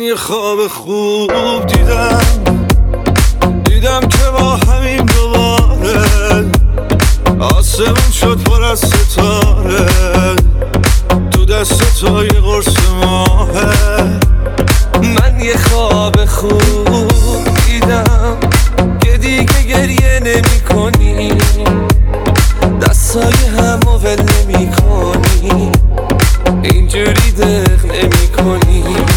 یه خواب خوب دیدم که با همین دوباره آسمون شد پر از ستاره، تو دست تو یه قرص ماهه. من یه خواب خوب دیدم که دیگه گریه نمی کنی، دستای همو ول نمی کنی، اینجوری دق نمی کنی.